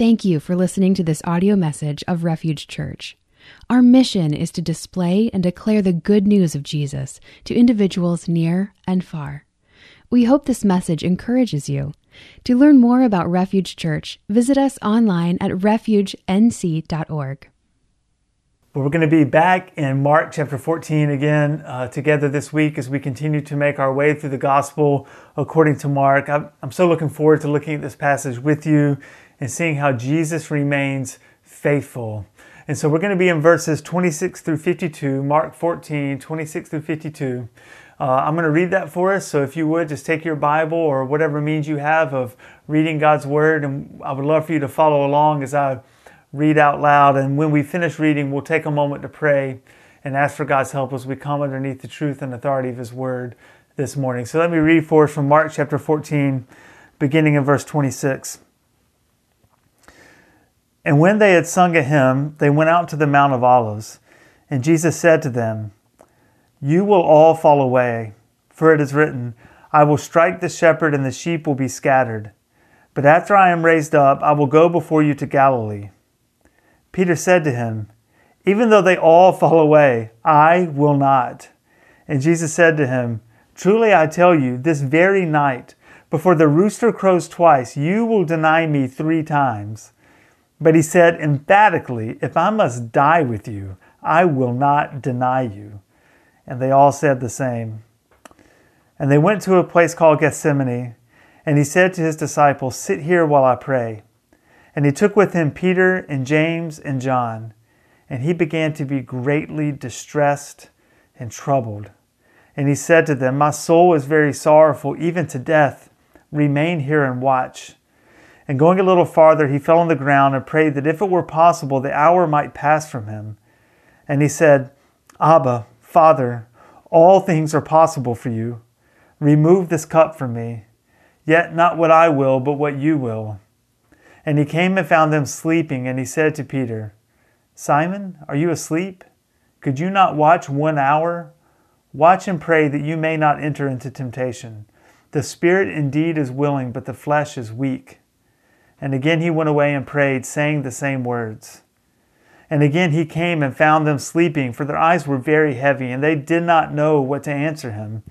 Thank you for listening to this audio message of Refuge Church. Our mission is to display and declare the good news of Jesus to individuals near and far. We hope this message encourages you. To learn more about Refuge Church, visit us online at refugenc.org. We're going to be back in Mark chapter 14 again together this week as we continue to make our way through the gospel according to Mark. I'm so looking forward to looking at this passage with you and seeing how Jesus remains faithful. And so we're going to be in verses 26 through 52, Mark 14, 26 through 52. I'm going to read that for us, so if you would, just take your Bible or whatever means you have of reading God's Word, and I would love for you to follow along as I read out loud. And when we finish reading, we'll take a moment to pray and ask for God's help as we come underneath the truth and authority of His Word this morning. So let me read for us from Mark chapter 14, beginning in verse 26. And when they had sung a hymn, they went out to the Mount of Olives. And Jesus said to them, "You will all fall away, for it is written, I will strike the shepherd and the sheep will be scattered. But after I am raised up, I will go before you to Galilee." Peter said to him, "Even though they all fall away, I will not." And Jesus said to him, "Truly I tell you, this very night, before the rooster crows twice, you will deny me 3 times. But he said emphatically, "If I must die with you, I will not deny you." And they all said the same. And they went to a place called Gethsemane, and he said to his disciples, "Sit here while I pray." And he took with him Peter and James and John, and he began to be greatly distressed and troubled. And he said to them, "My soul is very sorrowful, even to death. Remain here and watch." And going a little farther, he fell on the ground and prayed that if it were possible, the hour might pass from him. And he said, "Abba, Father, all things are possible for you. Remove this cup from me. Yet not what I will, but what you will." And he came and found them sleeping, and he said to Peter, "Simon, are you asleep? Could you not watch 1 hour? Watch and pray that you may not enter into temptation. The spirit indeed is willing, but the flesh is weak." And again he went away and prayed, saying the same words. And again he came and found them sleeping, for their eyes were very heavy, and they did not know what to answer him.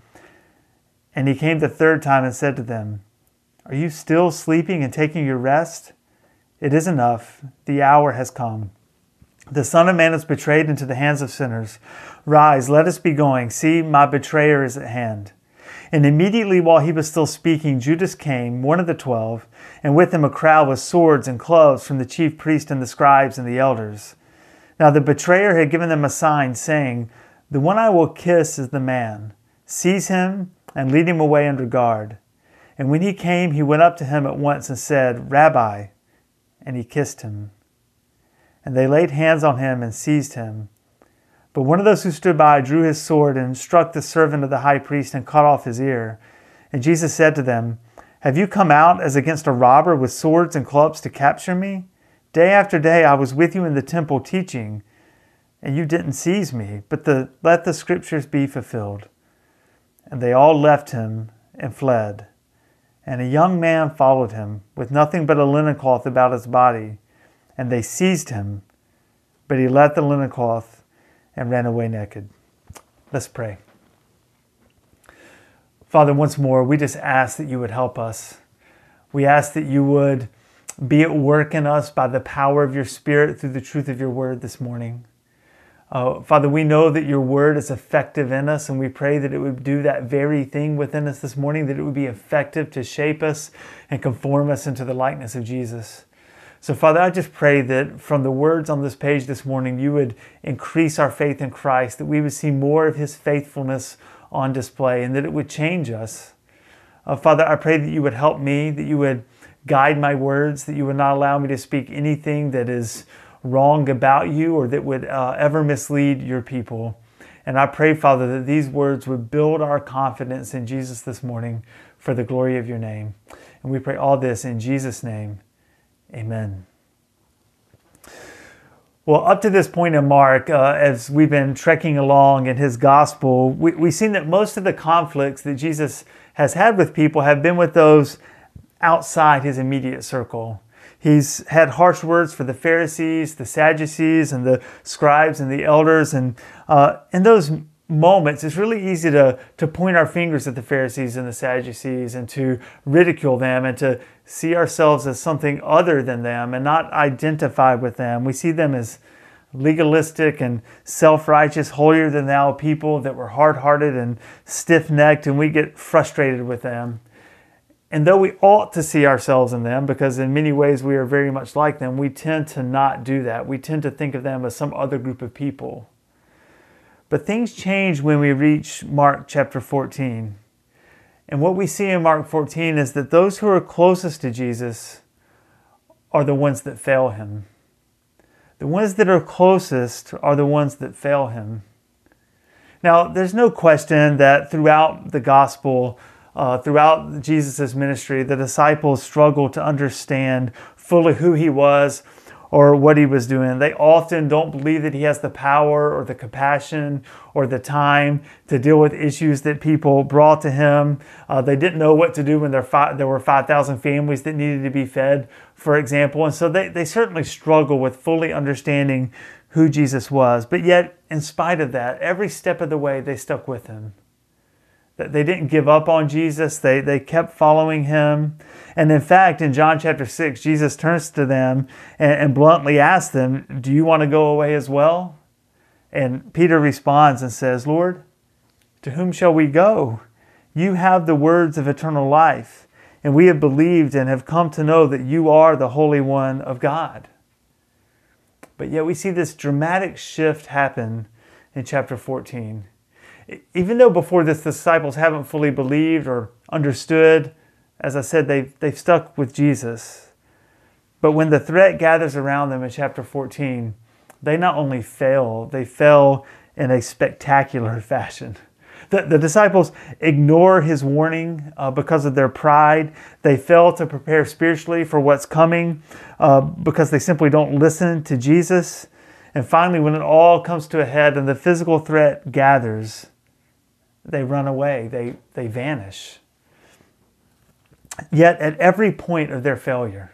And he came the 3rd time and said to them, "Are you still sleeping and taking your rest? It is enough. The hour has come. The Son of Man is betrayed into the hands of sinners. Rise, let us be going. See, my betrayer is at hand." And immediately while he was still speaking, Judas came, one of the 12, and with him a crowd with swords and clubs from the chief priests and the scribes and the elders. Now the betrayer had given them a sign, saying, "The one I will kiss is the man. Seize him and lead him away under guard." And when he came, he went up to him at once and said, "Rabbi," and he kissed him. And they laid hands on him and seized him. But one of those who stood by drew his sword and struck the servant of the high priest and cut off his ear. And Jesus said to them, "Have you come out as against a robber with swords and clubs to capture me? Day after day I was with you in the temple teaching, and you didn't seize me, but let the scriptures be fulfilled." And they all left him and fled. And a young man followed him, with nothing but a linen cloth about his body. And they seized him, but he left the linen cloth and ran away naked. Let's pray. Father, once more, we just ask that you would help us. We ask that you would be at work in us by the power of your Spirit through the truth of your word this morning. Father, we know that your word is effective in us, and we pray that it would do that very thing within us this morning, that it would be effective to shape us and conform us into the likeness of Jesus. So, Father, I just pray that from the words on this page this morning, you would increase our faith in Christ, that we would see more of his faithfulness on display, and that it would change us. Father, I pray that you would help me, that you would guide my words, that you would not allow me to speak anything that is wrong about you or that would ever mislead your people. And I pray, Father, that these words would build our confidence in Jesus this morning for the glory of your name. And we pray all this in Jesus' name. Amen. Well, up to this point in Mark, as we've been trekking along in his gospel, we've seen that most of the conflicts that Jesus has had with people have been with those outside his immediate circle. He's had harsh words for the Pharisees, the Sadducees, and the scribes and the elders. And in those moments, it's really easy to point our fingers at the Pharisees and the Sadducees and to ridicule them and to see ourselves as something other than them and not identify with them. We see them as legalistic and self-righteous, holier-than-thou people that were hard-hearted and stiff-necked, and we get frustrated with them. And though we ought to see ourselves in them, because in many ways we are very much like them, we tend to not do that. We tend to think of them as some other group of people. But things change when we reach Mark chapter 14. And what we see in Mark 14 is that those who are closest to Jesus are the ones that fail him. The ones that are closest are the ones that fail him. Now, there's no question that throughout the gospel, throughout Jesus' ministry, the disciples struggled to understand fully who he was or what he was doing. They often don't believe that he has the power or the compassion or the time to deal with issues that people brought to him. They didn't know what to do when there were 5,000 families that needed to be fed, for example. And so they certainly struggle with fully understanding who Jesus was. But yet, in spite of that, every step of the way, they stuck with him. They didn't give up on Jesus. They kept following him. And in fact, in John chapter 6, Jesus turns to them and bluntly asks them, "Do you want to go away as well?" And Peter responds and says, "Lord, to whom shall we go? You have the words of eternal life, and we have believed and have come to know that you are the Holy One of God." But yet we see this dramatic shift happen in chapter 14. Even though before this the disciples haven't fully believed or understood, as I said, they've stuck with Jesus. But when the threat gathers around them in chapter 14, they not only fail, they fell in a spectacular fashion. The disciples ignore his warning because of their pride. They fail to prepare spiritually for what's coming because they simply don't listen to Jesus. And finally, when it all comes to a head and the physical threat gathers, they run away, they vanish. Yet at every point of their failure,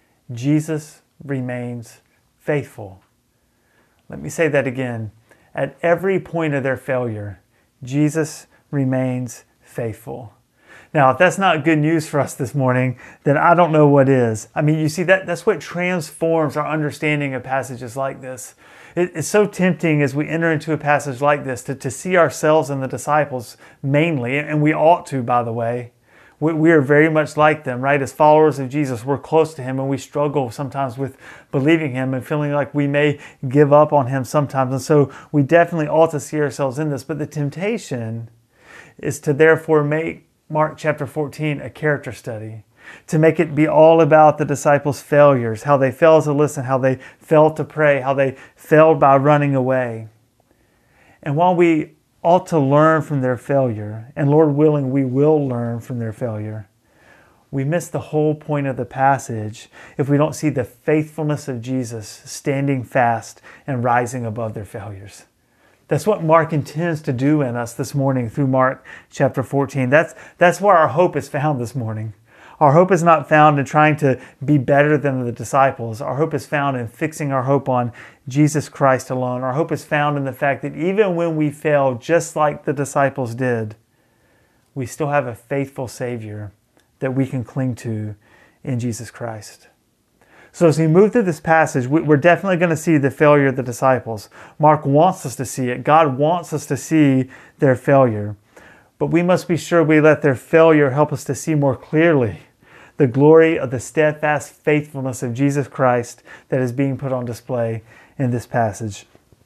Jesus remains faithful. Let me say that again. At every point of their failure, Jesus remains faithful. Now, if that's not good news for us this morning, then I don't know what is. I mean, you see, that's what transforms our understanding of passages like this. It's so tempting as we enter into a passage like this to see ourselves in the disciples mainly, and we ought to, by the way. We are very much like them, right? As followers of Jesus, we're close to him, and we struggle sometimes with believing him and feeling like we may give up on him sometimes. And so we definitely ought to see ourselves in this. But the temptation is to therefore make Mark chapter 14 a character study, to make it be all about the disciples' failures, how they failed to listen, how they failed to pray, how they failed by running away. And while we ought to learn from their failure, and Lord willing, we will learn from their failure, we miss the whole point of the passage if we don't see the faithfulness of Jesus standing fast and rising above their failures. That's what Mark intends to do in us this morning through Mark chapter 14. That's where our hope is found this morning. Our hope is not found in trying to be better than the disciples. Our hope is found in fixing our hope on Jesus Christ alone. Our hope is found in the fact that even when we fail, just like the disciples did, we still have a faithful Savior that we can cling to in Jesus Christ. So as we move through this passage, we're definitely going to see the failure of the disciples. Mark wants us to see it. God wants us to see their failure. But we must be sure we let their failure help us to see more clearly the glory of the steadfast faithfulness of Jesus Christ that is being put on display in this passage.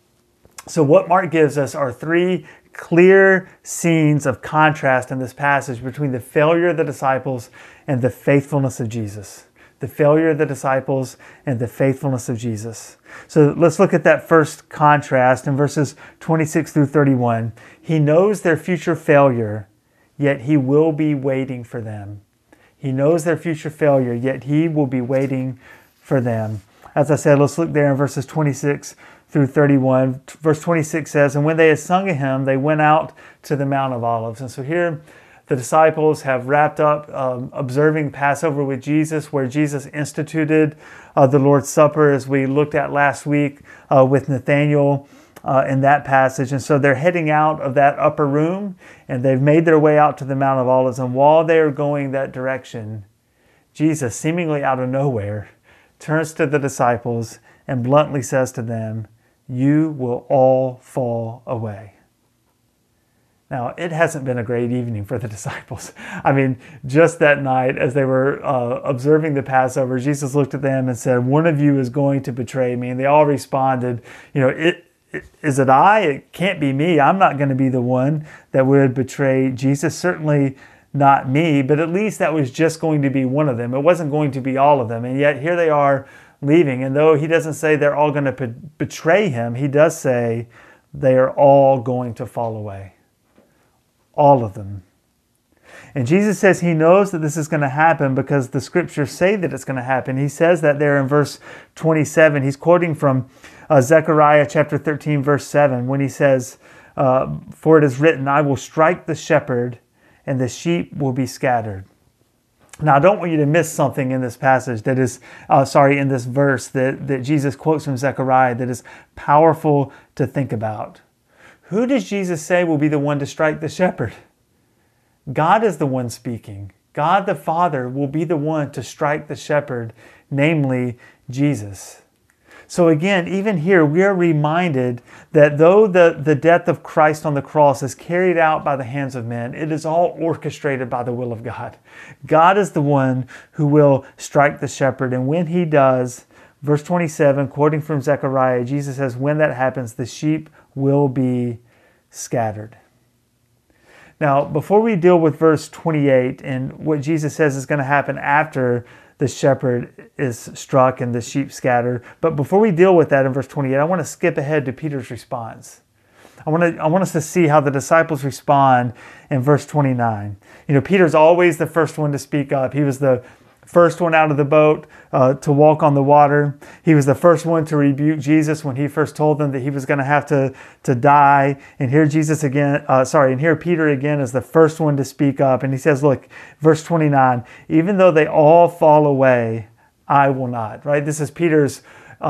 So what Mark gives us are three clear scenes of contrast in this passage between the failure of the disciples and the faithfulness of Jesus. The failure of the disciples and the faithfulness of Jesus. So let's look at that first contrast in verses 26 through 31. He knows their future failure, yet he will be waiting for them. He knows their future failure, yet he will be waiting for them. As I said, let's look there in verses 26 through 31. Verse 26 says, "And when they had sung a hymn, they went out to the Mount of Olives." And so here, The disciples have wrapped up observing Passover with Jesus, where Jesus instituted the Lord's Supper, as we looked at last week with Nathanael in that passage. And so they're heading out of that upper room, and they've made their way out to the Mount of Olives. And while they are going that direction, Jesus, seemingly out of nowhere, turns to the disciples and bluntly says to them, "You will all fall away." Now, it hasn't been a great evening for the disciples. I mean, just that night, as they were observing the Passover, Jesus looked at them and said, "One of you is going to betray me." And they all responded, "Is it I? It can't be me. I'm not going to be the one that would betray Jesus. Certainly not me." But at least that was just going to be one of them. It wasn't going to be all of them. And yet here they are leaving. And though he doesn't say they're all going to betray him, he does say they are all going to fall away. All of them. And Jesus says he knows that this is going to happen because the scriptures say that it's going to happen. He says that there in verse 27. He's quoting from Zechariah chapter 13, verse 7, when he says, "For it is written, I will strike the shepherd, and the sheep will be scattered." Now, I don't want you to miss something in this passage that is, in this verse that Jesus quotes from Zechariah that is powerful to think about. Who does Jesus say will be the one to strike the shepherd? God is the one speaking. God the Father will be the one to strike the shepherd, namely Jesus. So again, even here, we are reminded that though the death of Christ on the cross is carried out by the hands of men, it is all orchestrated by the will of God. God is the one who will strike the shepherd. And when he does, verse 27, quoting from Zechariah, Jesus says, when that happens, the sheep will be scattered. Now, before we deal with verse 28 and what Jesus says is going to happen after the shepherd is struck and the sheep scattered, but before we deal with that in verse 28, I want to skip ahead to Peter's response. I want us to see how the disciples respond in verse 29. Peter's always the first one to speak up. He was the first one out of the boat to walk on the water. He was the first one to rebuke Jesus when he first told them that he was going to have to die. And here Peter again is the first one to speak up. And he says, look, verse 29, even though they all fall away, I will not. Right? This is Peter's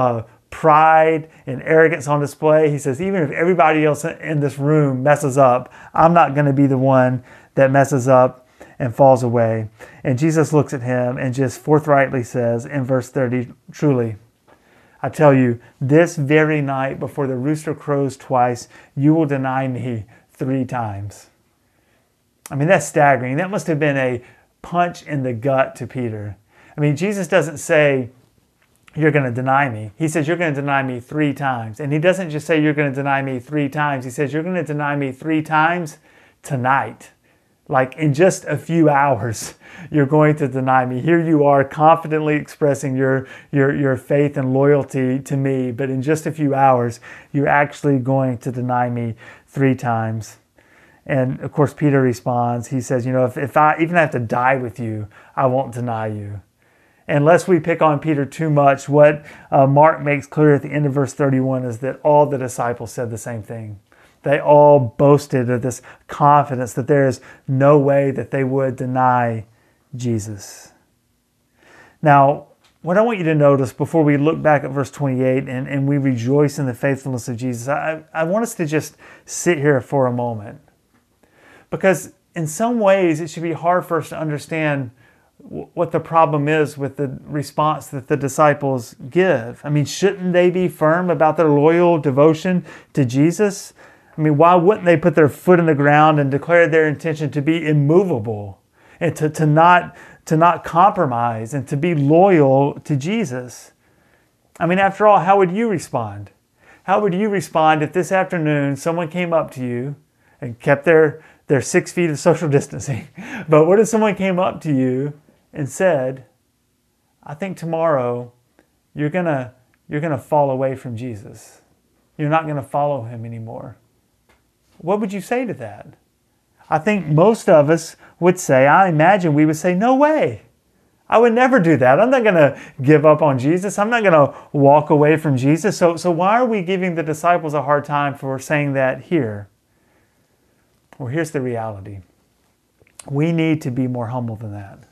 pride and arrogance on display. He says, even if everybody else in this room messes up, I'm not going to be the one that messes up and falls away. And Jesus looks at him and just forthrightly says in verse 30, truly, I tell you, this very night before the rooster crows twice, you will deny me 3 times. I mean, that's staggering. That must have been a punch in the gut to Peter. I mean, Jesus doesn't say, you're going to deny me. He says, you're going to deny me 3 times. And he doesn't just say, you're going to deny me 3 times. He says, you're going to deny me 3 times tonight. Like in just a few hours, you're going to deny me. Here you are confidently expressing your faith and loyalty to me, but in just a few hours, you're actually going to deny me 3 times. And of course, Peter responds. He says, if I even have to die with you, I won't deny you. Unless we pick on Peter too much, what Mark makes clear at the end of verse 31 is that all the disciples said the same thing. They all boasted of this confidence that there is no way that they would deny Jesus. Now, what I want you to notice before we look back at verse 28 and we rejoice in the faithfulness of Jesus, I want us to just sit here for a moment. Because in some ways, it should be hard for us to understand what the problem is with the response that the disciples give. I mean, shouldn't they be firm about their loyal devotion to Jesus? I mean, why wouldn't they put their foot in the ground and declare their intention to be immovable and to not compromise and to be loyal to Jesus? I mean, after all, how would you respond? How would you respond if this afternoon someone came up to you and kept their 6 feet of social distancing? But what if someone came up to you and said, I think tomorrow you're gonna fall away from Jesus. You're not going to follow him anymore. What would you say to that? I think most of us would say, I imagine we would say, no way. I would never do that. I'm not going to give up on Jesus. I'm not going to walk away from Jesus. So why are we giving the disciples a hard time for saying that here? Well, here's the reality. We need to be more humble than that.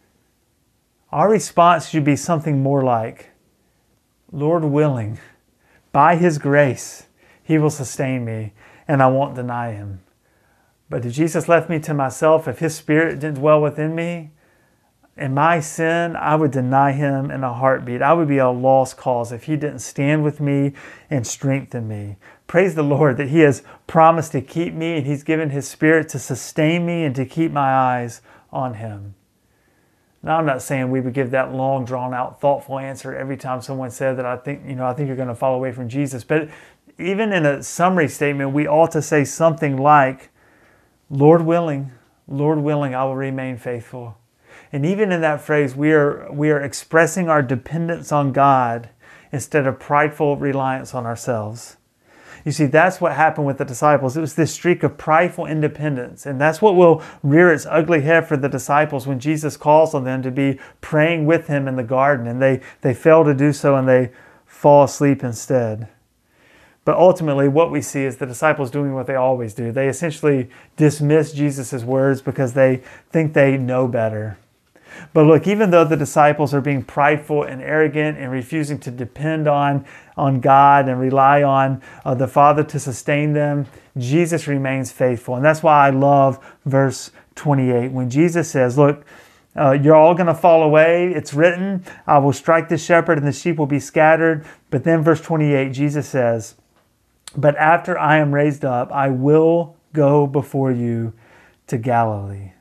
Our response should be something more like, Lord willing, by His grace, He will sustain me, and I won't deny Him. But if Jesus left me to myself, if His Spirit didn't dwell within me, in my sin, I would deny Him in a heartbeat. I would be a lost cause if He didn't stand with me and strengthen me. Praise the Lord that He has promised to keep me, and He's given His Spirit to sustain me and to keep my eyes on Him. Now, I'm not saying we would give that long, drawn-out, thoughtful answer every time someone said that I think you're going to fall away from Jesus. But even in a summary statement, we ought to say something like, Lord willing, I will remain faithful. And even in that phrase, we are expressing our dependence on God instead of prideful reliance on ourselves. You see, that's what happened with the disciples. It was this streak of prideful independence. And that's what will rear its ugly head for the disciples when Jesus calls on them to be praying with Him in the garden. And they fail to do so and they fall asleep instead. But ultimately, what we see is the disciples doing what they always do. They essentially dismiss Jesus' words because they think they know better. But look, even though the disciples are being prideful and arrogant and refusing to depend on God and rely on the Father to sustain them, Jesus remains faithful. And that's why I love verse 28 when Jesus says, look, you're all going to fall away. It's written, I will strike the shepherd and the sheep will be scattered. But then verse 28, Jesus says, but after I am raised up, I will go before you to Galilee.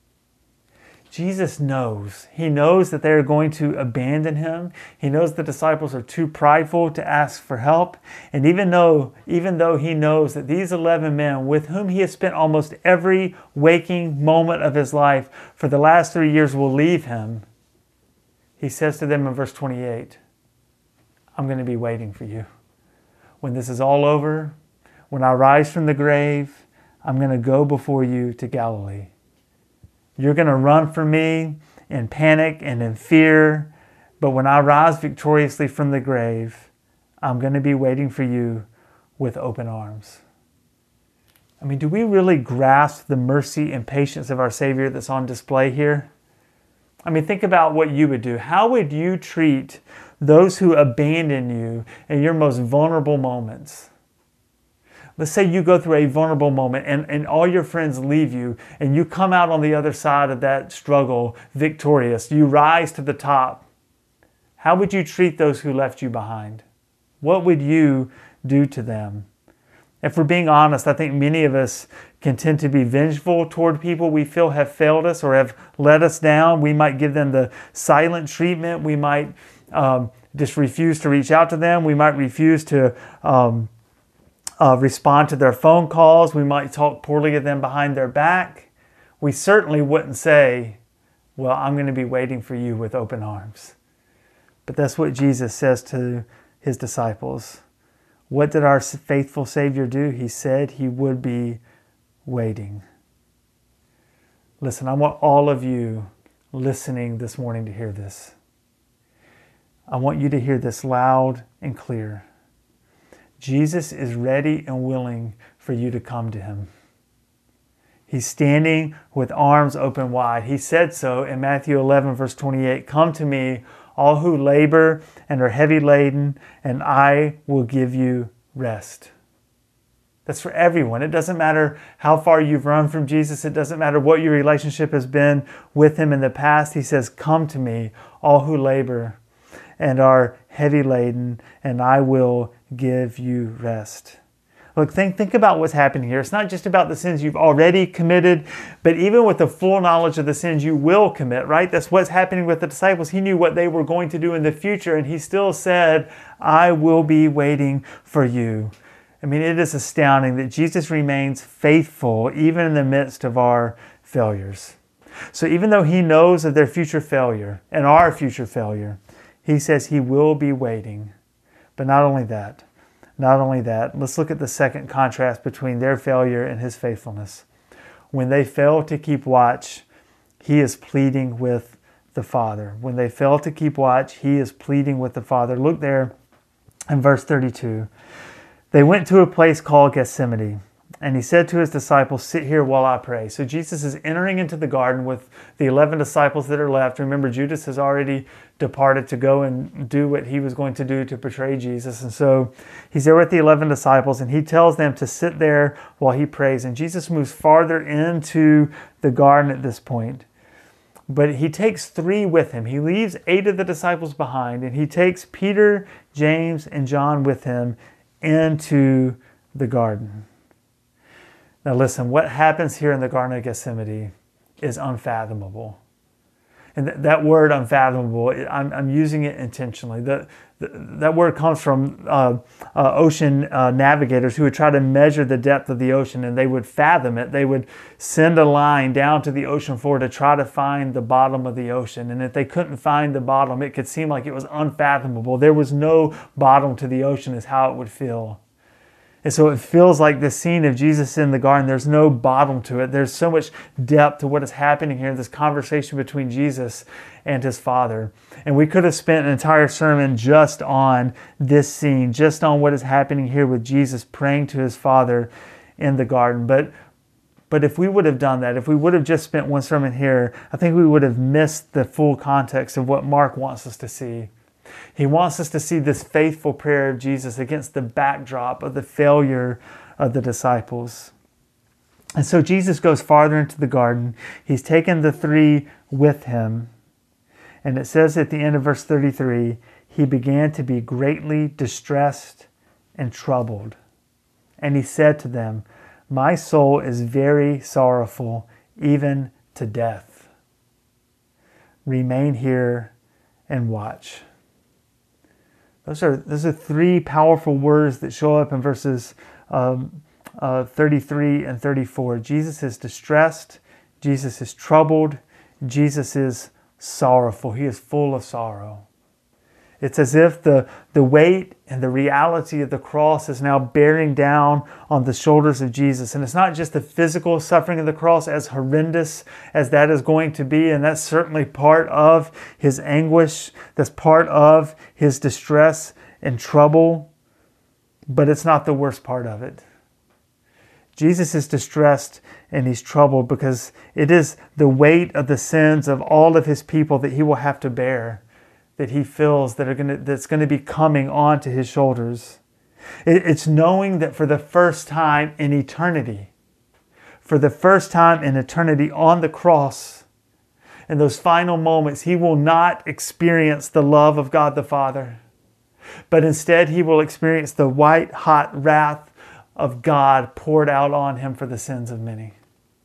Jesus knows. He knows that they're going to abandon Him. He knows the disciples are too prideful to ask for help. And even though He knows that these 11 men with whom He has spent almost every waking moment of His life for the last 3 years will leave Him, He says to them in verse 28, I'm going to be waiting for you. When this is all over, when I rise from the grave, I'm going to go before you to Galilee. You're going to run from me in panic and in fear. But when I rise victoriously from the grave, I'm going to be waiting for you with open arms. I mean, do we really grasp the mercy and patience of our Savior that's on display here? I mean, think about what you would do. How would you treat those who abandon you in your most vulnerable moments? Let's say you go through a vulnerable moment and all your friends leave you and you come out on the other side of that struggle victorious. You rise to the top. How would you treat those who left you behind? What would you do to them? If we're being honest, I think many of us can tend to be vengeful toward people we feel have failed us or have let us down. We might give them the silent treatment. We might just refuse to reach out to them. We might refuse to respond to their phone calls. We might talk poorly of them behind their back. We certainly wouldn't say, well, I'm going to be waiting for you with open arms. But that's what Jesus says to His disciples. What did our faithful Savior do? He said He would be waiting. Listen, I want all of you listening this morning to hear this. I want you to hear this loud and clear. Jesus is ready and willing for you to come to Him. He's standing with arms open wide. He said so in Matthew 11, verse 28, come to me, all who labor and are heavy laden, and I will give you rest. That's for everyone. It doesn't matter how far you've run from Jesus. It doesn't matter what your relationship has been with Him in the past. He says, come to me, all who labor and are heavy laden, and I will give you rest. Look, think about what's happening here. It's not just about the sins you've already committed, but even with the full knowledge of the sins you will commit, right? That's what's happening with the disciples. He knew what they were going to do in the future, and He still said, I will be waiting for you. I mean, it is astounding that Jesus remains faithful even in the midst of our failures. So even though He knows of their future failure and our future failure, He says He will be waiting. But not only that, let's look at the second contrast between their failure and His faithfulness. When they fail to keep watch, He is pleading with the Father. When they fail to keep watch, He is pleading with the Father. Look there in verse 32. They went to a place called Gethsemane, And he said to his disciples, sit here while I pray. So Jesus is entering into the garden with the 11 disciples that are left. Remember, Judas has already departed to go and do what he was going to do to betray Jesus. And so he's there with the 11 disciples, and he tells them to sit there while he prays. And Jesus moves farther into the garden at this point. But he takes 3 with him. He leaves 8 of the disciples behind, and he takes Peter, James, and John with him into the garden. Now listen, what happens here in the Garden of Gethsemane is unfathomable. And that word unfathomable, I'm using it intentionally. That word comes from ocean navigators who would try to measure the depth of the ocean, and they would fathom it. They would send a line down to the ocean floor to try to find the bottom of the ocean. And if they couldn't find the bottom, it could seem like it was unfathomable. There was no bottom to the ocean is how it would feel. And so it feels like this scene of Jesus in the garden, there's no bottom to it. There's so much depth to what is happening here, this conversation between Jesus and his Father. And we could have spent an entire sermon just on this scene, just on what is happening here with Jesus praying to his Father in the garden. But if we would have done that, if we would have just spent one sermon here, I think we would have missed the full context of what Mark wants us to see. He wants us to see this faithful prayer of Jesus against the backdrop of the failure of the disciples. And so Jesus goes farther into the garden. He's taken the 3 with him. And it says at the end of verse 33, he began to be greatly distressed and troubled. And he said to them, my soul is very sorrowful, even to death. Remain here and watch. Those are 3 powerful words that show up in verses 33 and 34. Jesus is distressed. Jesus is troubled. Jesus is sorrowful. He is full of sorrow. It's as if the weight and the reality of the cross is now bearing down on the shoulders of Jesus. And it's not just the physical suffering of the cross, as horrendous as that is going to be. And that's certainly part of his anguish. That's part of his distress and trouble. But it's not the worst part of it. Jesus is distressed and he's troubled because it is the weight of the sins of all of his people that he will have to bear, that he feels that's going to be coming onto his shoulders. It's knowing that for the first time in eternity on the cross, in those final moments, he will not experience the love of God the Father, but instead he will experience the white-hot wrath of God poured out on him for the sins of many.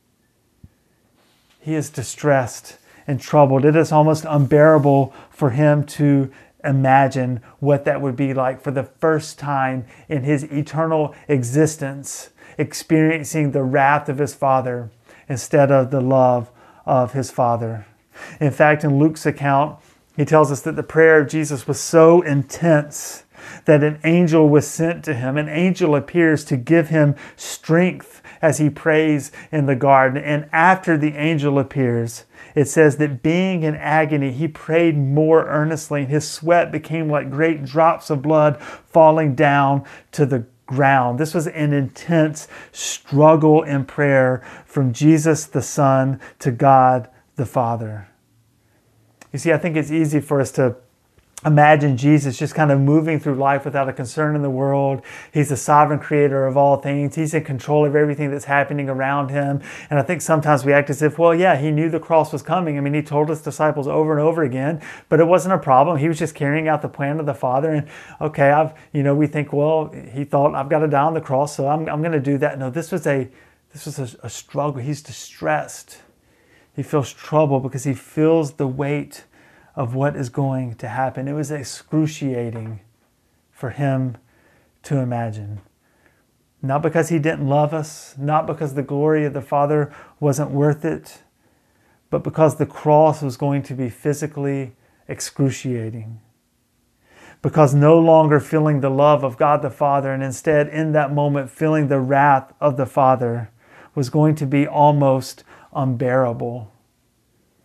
He is distressed and troubled. It is almost unbearable for him to imagine what that would be like for the first time in his eternal existence, experiencing the wrath of his Father instead of the love of his Father. In fact, in Luke's account, he tells us that the prayer of Jesus was so intense that an angel was sent to him. An angel appears to give him strength as he prays in the garden. And after the angel appears, it says that being in agony, he prayed more earnestly, and his sweat became like great drops of blood falling down to the ground. This was an intense struggle in prayer from Jesus the Son to God the Father. You see, I think it's easy for us to imagine Jesus just kind of moving through life without a concern in the world. He's the sovereign creator of all things. He's in control of everything that's happening around him. And I think sometimes we act as if, well, yeah, he knew the cross was coming. I mean, he told his disciples over and over again, but it wasn't a problem. He was just carrying out the plan of the Father. And okay, we think, well, he thought, I've got to die on the cross, so I'm going to do that. No, this was a struggle. He's distressed. He feels trouble because he feels the weight of what is going to happen. It was excruciating for him to imagine. Not because he didn't love us, not because the glory of the Father wasn't worth it, but because the cross was going to be physically excruciating. Because no longer feeling the love of God the Father, and instead in that moment feeling the wrath of the Father, was going to be almost unbearable.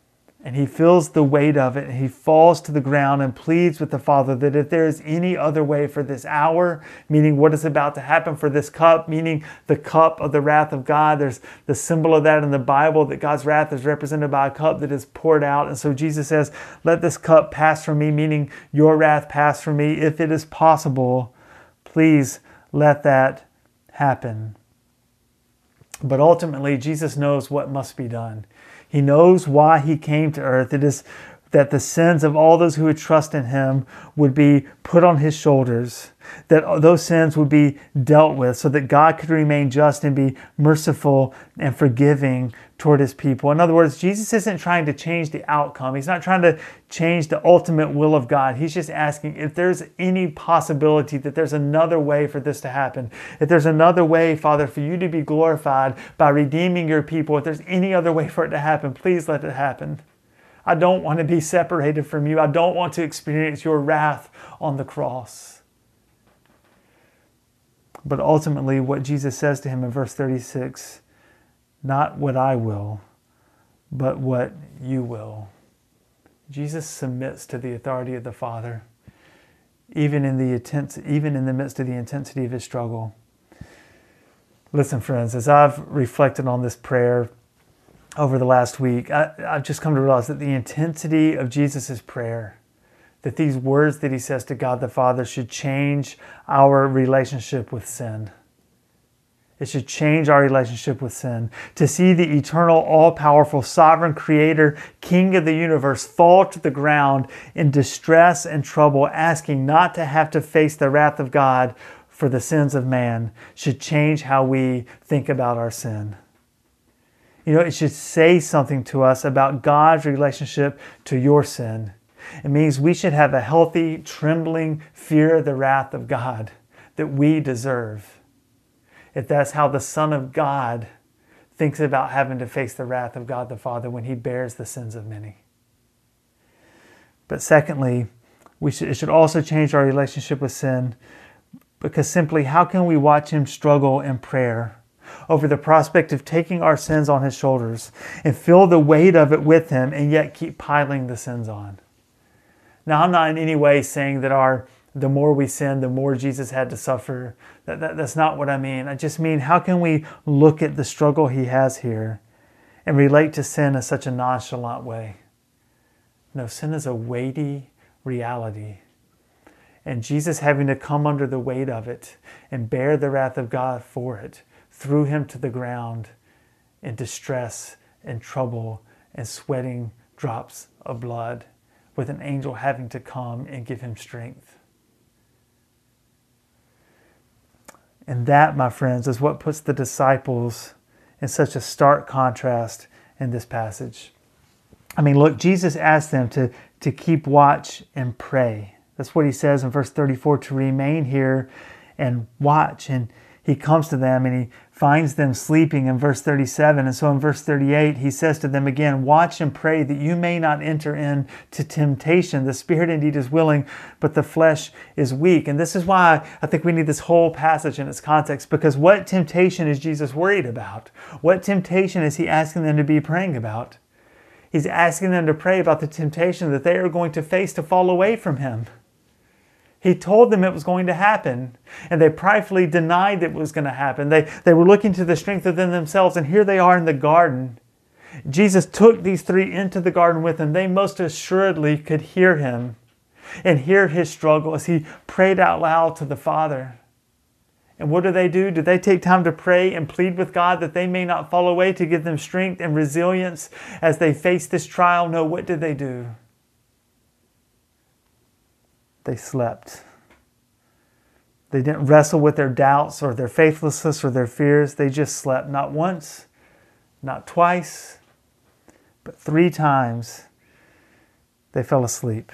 And he feels the weight of it, and he falls to the ground and pleads with the Father that if there is any other way for this hour, meaning what is about to happen, for this cup, meaning the cup of the wrath of God. There's the symbol of that in the Bible, that God's wrath is represented by a cup that is poured out. And so Jesus says, let this cup pass from me, meaning your wrath pass from me. If it is possible, please let that happen. But ultimately, Jesus knows what must be done. He knows why he came to earth. It is that the sins of all those who would trust in him would be put on his shoulders, that those sins would be dealt with so that God could remain just and be merciful and forgiving toward his people. In other words, Jesus isn't trying to change the outcome. He's not trying to change the ultimate will of God. He's just asking if there's any possibility that there's another way for this to happen. If there's another way, Father, for you to be glorified by redeeming your people, if there's any other way for it to happen, please let it happen. I don't want to be separated from you. I don't want to experience your wrath on the cross. But ultimately, what Jesus says to him in verse 36, not what I will, but what you will. Jesus submits to the authority of the Father, even in the midst of the intensity of his struggle. Listen, friends, as I've reflected on this prayer over the last week, I've just come to realize that the intensity of Jesus' prayer, that these words that he says to God the Father should change our relationship with sin. It should change our relationship with sin. To see the eternal, all-powerful, sovereign Creator, King of the universe, fall to the ground in distress and trouble, asking not to have to face the wrath of God for the sins of man, should change how we think about our sin. You know, it should say something to us about God's relationship to your sin. It means we should have a healthy, trembling fear of the wrath of God that we deserve. If that's how the Son of God thinks about having to face the wrath of God the Father when he bears the sins of many. But secondly, it should also change our relationship with sin, because simply, how can we watch him struggle in prayer over the prospect of taking our sins on his shoulders and feel the weight of it with him and yet keep piling the sins on? Now, I'm not in any way saying that the more we sin, the more Jesus had to suffer. That's not what I mean. I just mean, how can we look at the struggle he has here and relate to sin in such a nonchalant way? No, sin is a weighty reality. And Jesus having to come under the weight of it and bear the wrath of God for it threw him to the ground in distress and trouble and sweating drops of blood, with an angel having to come and give him strength. And that, my friends, is what puts the disciples in such a stark contrast in this passage. I mean, look, Jesus asked them to keep watch and pray. That's what he says in verse 34, to remain here and watch. And he comes to them and he finds them sleeping in verse 37. And so in verse 38, he says to them again, watch and pray that you may not enter into temptation. The spirit indeed is willing, but the flesh is weak. And this is why I think we need this whole passage in its context, because what temptation is Jesus worried about? What temptation is he asking them to be praying about? He's asking them to pray about the temptation that they are going to face to fall away from him. He told them it was going to happen, and they pridefully denied that it was going to happen. They were looking to the strength within themselves, and here they are in the garden. Jesus took these three into the garden with him. They most assuredly could hear him and hear his struggle as he prayed out loud to the Father. And what do? Do they take time to pray and plead with God that they may not fall away, to give them strength and resilience as they face this trial? No, what did they do? They slept. They didn't wrestle with their doubts or their faithlessness or their fears. They just slept. Not once, not twice, but 3 times they fell asleep.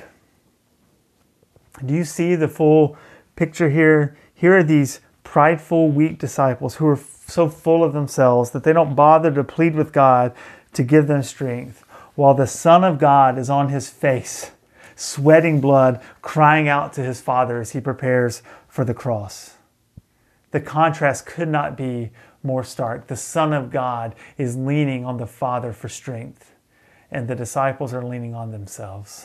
Do you see the full picture here? Here are these prideful, weak disciples who are so full of themselves that they don't bother to plead with God to give them strength, while the Son of God is on his face, sweating blood, crying out to his Father as he prepares for the cross. The contrast could not be more stark. The Son of God is leaning on the Father for strength. and the disciples are leaning on themselves.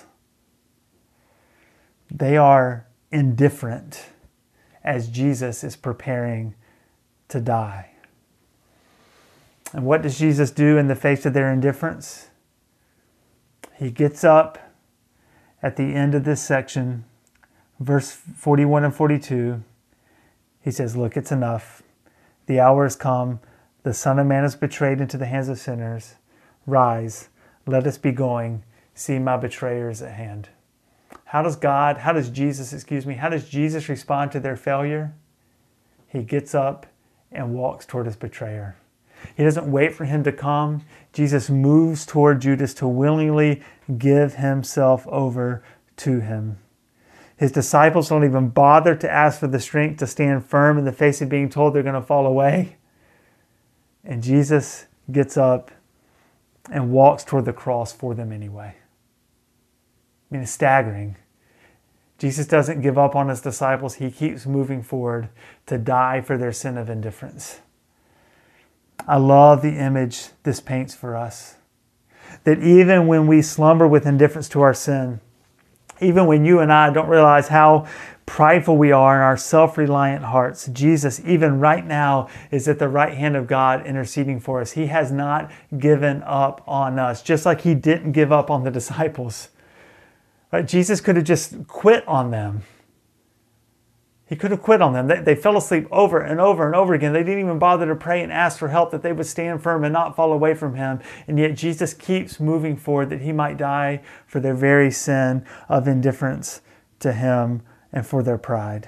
They are indifferent as Jesus is preparing to die. And what does Jesus do in the face of their indifference? He gets up at the end of this section, verse 41 and 42. He says, look, it's enough. The hour has come. The Son of Man is betrayed into the hands of sinners. Rise, let us be going. See, my betrayer is at hand. How does Jesus respond to their failure? He gets up and walks toward his betrayer. He doesn't wait for him to come. Jesus moves toward Judas to willingly give himself over to him. His disciples don't even bother to ask for the strength to stand firm in the face of being told they're going to fall away. And Jesus gets up and walks toward the cross for them anyway. I mean, it's staggering. Jesus doesn't give up on his disciples. He keeps moving forward to die for their sin of indifference. I love the image this paints for us. That even when we slumber with indifference to our sin, even when you and I don't realize how prideful we are in our self-reliant hearts, Jesus, even right now, is at the right hand of God interceding for us. He has not given up on us, just like he didn't give up on the disciples. Right? Jesus could have just quit on them. He could have quit on them. They fell asleep over and over and over again. They didn't even bother to pray and ask for help, that they would stand firm and not fall away from him. And yet Jesus keeps moving forward that he might die for their very sin of indifference to him and for their pride.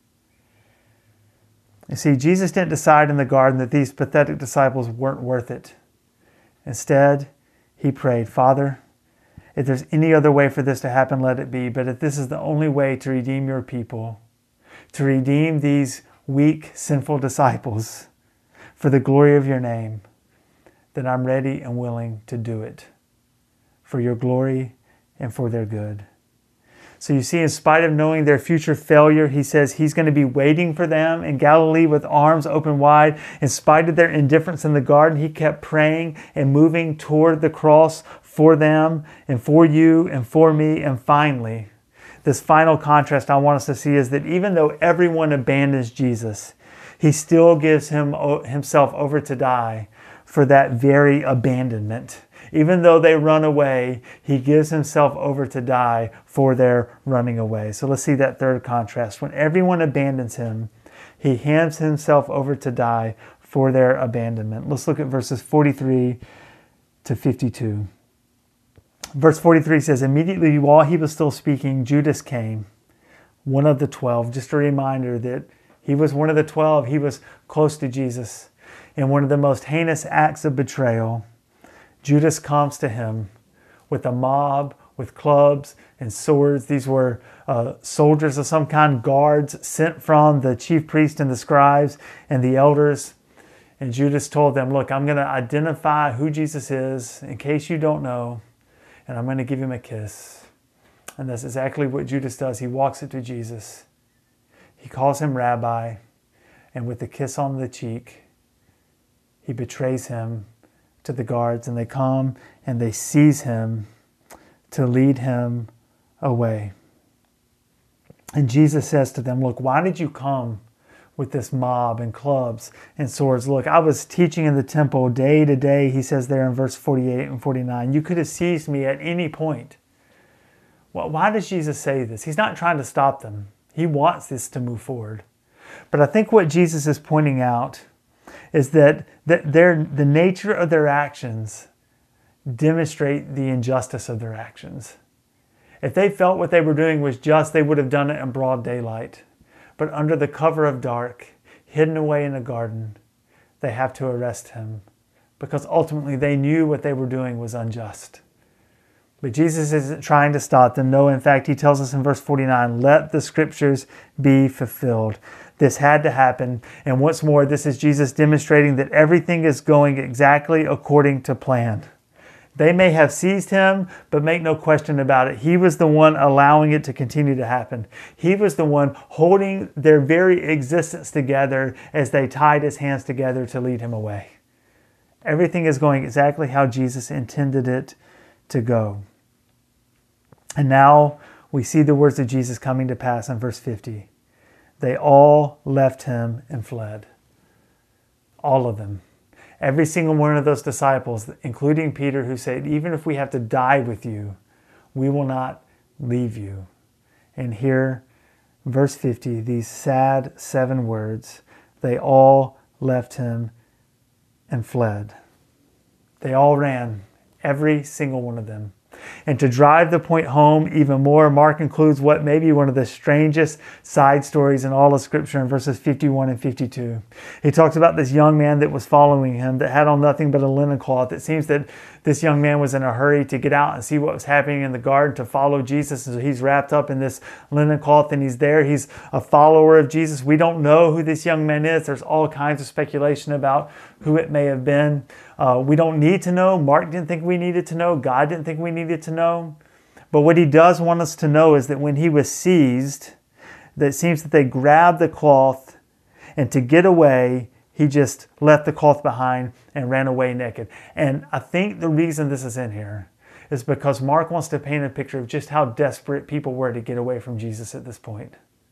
You see, Jesus didn't decide in the garden that these pathetic disciples weren't worth it. Instead, he prayed, Father, if there's any other way for this to happen, let it be. But if this is the only way to redeem your people, to redeem these weak, sinful disciples for the glory of your name, then I'm ready and willing to do it for your glory and for their good. So you see, in spite of knowing their future failure, he says he's going to be waiting for them in Galilee with arms open wide. In spite of their indifference in the garden, he kept praying and moving toward the cross for them and for you and for me. And finally, this final contrast I want us to see is that even though everyone abandons Jesus, he still gives himself over to die for that very abandonment. Even though they run away, he gives himself over to die for their running away. So let's see that third contrast. When everyone abandons him, he hands himself over to die for their abandonment. Let's look at verses 43 to 52. Verse 43 says, immediately while he was still speaking, Judas came, one of the 12. Just a reminder that he was one of the 12. He was close to Jesus in one of the most heinous acts of betrayal. Judas comes to him with a mob, with clubs and swords. These were soldiers of some kind, guards sent from the chief priest and the scribes and the elders. And Judas told them, look, I'm going to identify who Jesus is in case you don't know, and I'm going to give him a kiss. And that's exactly what Judas does. He walks up to Jesus. He calls him rabbi, and with a kiss on the cheek, he betrays him to the guards, and they come and they seize him to lead him away. And Jesus says to them, look, why did you come with this mob and clubs and swords? Look, I was teaching in the temple day to day, he says there in verse 48 and 49. You could have seized me at any point. Well, why does Jesus say this? He's not trying to stop them. He wants this to move forward. But I think what Jesus is pointing out is that the nature of their actions demonstrate the injustice of their actions. If they felt what they were doing was just, they would have done it in broad daylight. But under the cover of dark, hidden away in a garden, they have to arrest him because ultimately they knew what they were doing was unjust. But Jesus isn't trying to stop them. No, in fact, he tells us in verse 49, let the scriptures be fulfilled. This had to happen. And once more, this is Jesus demonstrating that everything is going exactly according to plan. They may have seized him, but make no question about it. He was the one allowing it to continue to happen. He was the one holding their very existence together as they tied his hands together to lead him away. Everything is going exactly how Jesus intended it to go. And now we see the words of Jesus coming to pass in verse 50. They all left him and fled. All of them. Every single one of those disciples, including Peter, who said, even if we have to die with you, we will not leave you. And here, verse 50, these sad 7 words, they all left him and fled. They all ran, every single one of them. And to drive the point home even more, Mark includes what may be one of the strangest side stories in all of Scripture in verses 51 and 52. He talks about this young man that was following him that had on nothing but a linen cloth. It seems that this young man was in a hurry to get out and see what was happening in the garden to follow Jesus. And so he's wrapped up in this linen cloth and he's there. He's a follower of Jesus. We don't know who this young man is. There's all kinds of speculation about who it may have been. We don't need to know. Mark didn't think we needed to know. God didn't think we needed to know. But what he does want us to know is that when he was seized, that it seems that they grabbed the cloth, and to get away, he just left the cloth behind and ran away naked. And I think the reason this is in here is because Mark wants to paint a picture of just how desperate people were to get away from Jesus at this point.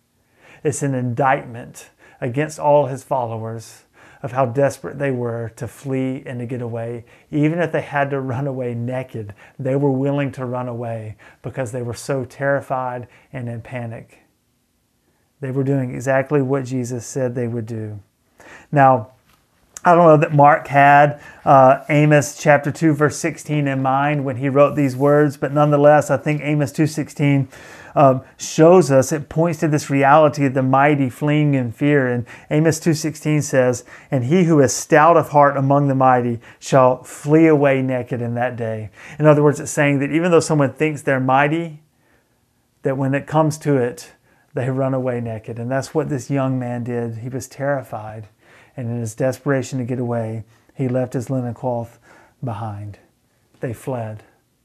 It's an indictment against all his followers of how desperate they were to flee and to get away. Even if they had to run away naked, they were willing to run away because they were so terrified and in panic. They were doing exactly what Jesus said they would do. Now, I don't know that Mark had Amos chapter 2, verse 16 in mind when he wrote these words, but nonetheless, I think Amos 2:16 shows us, it points to this reality of the mighty fleeing in fear. And Amos 2:16 says, "And he who is stout of heart among the mighty shall flee away naked in that day." In other words, it's saying that even though someone thinks they're mighty, that when it comes to it, they run away naked. And that's what this young man did. He was terrified. And in his desperation to get away, he left his linen cloth behind. They fled.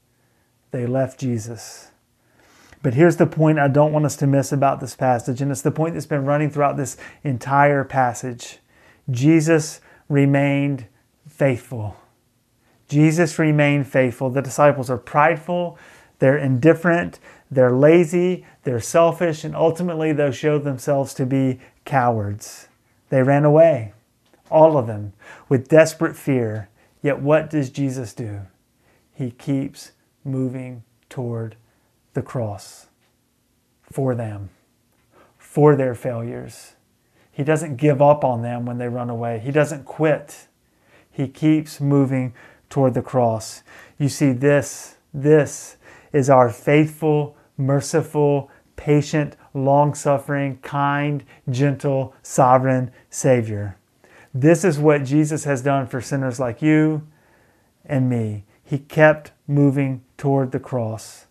They left Jesus. But here's the point I don't want us to miss about this passage, and it's the point that's been running throughout this entire passage. Jesus remained faithful. Jesus remained faithful. The disciples are prideful, they're indifferent, they're lazy, they're selfish, and ultimately they'll show themselves to be cowards. They ran away, all of them, with desperate fear. Yet what does Jesus do? He keeps moving toward the cross for them, for their failures. He doesn't give up on them when they run away. He doesn't quit. He keeps moving toward the cross. You see, this is our faithful, merciful, patient, long-suffering, kind, gentle, sovereign Savior. This is what Jesus has done for sinners like you and me. He kept moving toward the cross.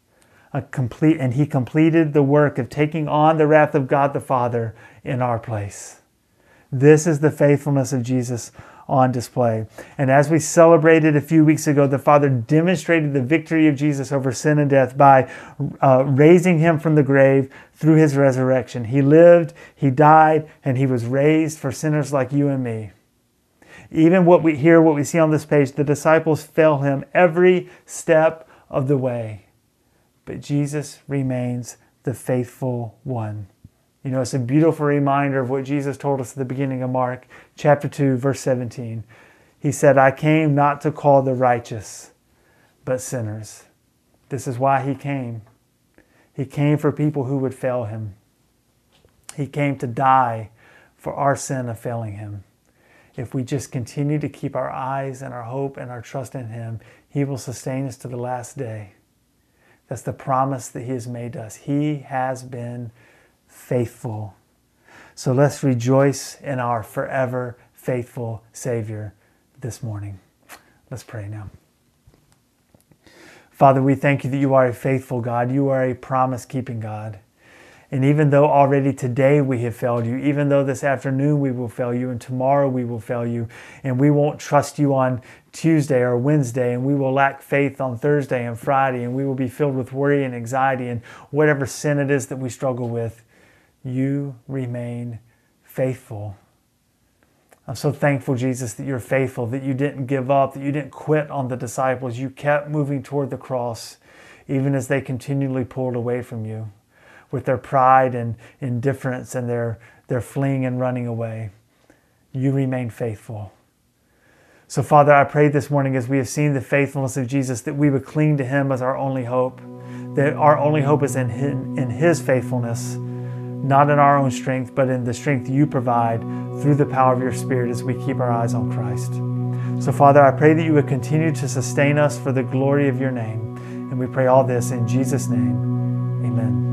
And he completed the work of taking on the wrath of God the Father in our place. This is the faithfulness of Jesus on display. And as we celebrated a few weeks ago, the Father demonstrated the victory of Jesus over sin and death by raising him from the grave through his resurrection. He lived, he died, and he was raised for sinners like you and me. Even what we see on this page, the disciples fail him every step of the way. But Jesus remains the faithful one. You know, it's a beautiful reminder of what Jesus told us at the beginning of Mark chapter 2, verse 17. He said, "I came not to call the righteous, but sinners." This is why he came. He came for people who would fail him. He came to die for our sin of failing him. If we just continue to keep our eyes and our hope and our trust in him, he will sustain us to the last day. That's the promise that he has made us. He has been faithful. So let's rejoice in our forever faithful Savior this morning. Let's pray now. Father, we thank you that you are a faithful God. You are a promise-keeping God. And even though already today we have failed you, even though this afternoon we will fail you, and tomorrow we will fail you, and we won't trust you on Tuesday or Wednesday, and we will lack faith on Thursday and Friday, and we will be filled with worry and anxiety and whatever sin it is that we struggle with, you remain faithful. I'm so thankful, Jesus, that you're faithful, that you didn't give up, that you didn't quit on the disciples. You kept moving toward the cross, even as they continually pulled away from you with their pride and indifference and their fleeing and running away. You remain faithful. So, Father, I pray this morning as we have seen the faithfulness of Jesus, that we would cling to him as our only hope, that our only hope is in his faithfulness, not in our own strength, but in the strength you provide through the power of your Spirit as we keep our eyes on Christ. So, Father, I pray that you would continue to sustain us for the glory of your name. And we pray all this in Jesus' name. Amen.